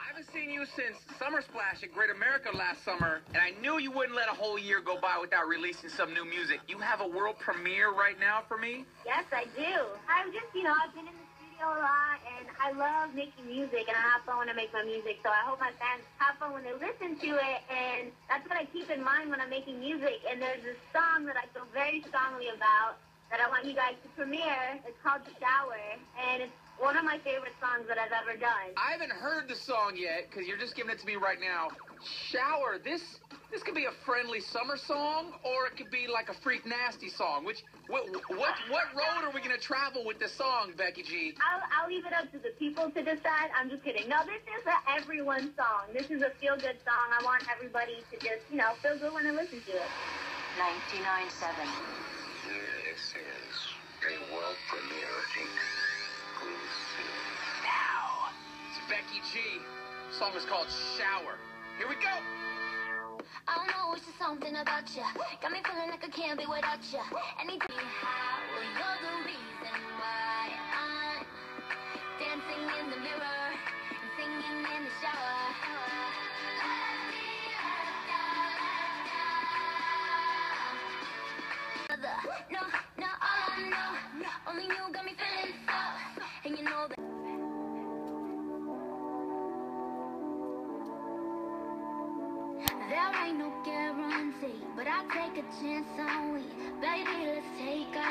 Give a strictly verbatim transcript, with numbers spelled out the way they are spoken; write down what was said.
I haven't seen you since Summer Splash at Great America last summer, and I knew you wouldn't let a whole year go by without releasing some new music. You have a world premiere right now for me? Yes, I do. I'm just, you know, I've been in the studio a lot, and I love making music, and I have fun when I make my music, so I hope my fans have fun when they listen to it, and that's what I keep in mind when I'm making music. And there's this song that I feel very strongly about that I want you guys to premiere. It's called Shower, and it's one of my favorite songs that I've ever done. I haven't heard the song yet, because you're just giving it to me right now. Shower, this this could be a friendly summer song, or it could be like a freak nasty song. Which what what, what road are we going to travel with this song, Becky G? I'll, I'll leave it up to the people to decide. I'm just kidding. No, this is a everyone song. This is a feel-good song. I want everybody to just, you know, feel good when they listen to it. ninety-nine point seven. This is a world premiere exclusive. Now, it's Becky G. The song is called Shower. Here we go. I don't know, it's just something about you. Got me feeling like I can't be without you. Anything how you're the reason why I'm dancing in the mirror and singing in the shower. No, no, all I know, only you got me feeling so, and you know that. There ain't no guarantee, but I take a chance on we. Baby, let's take a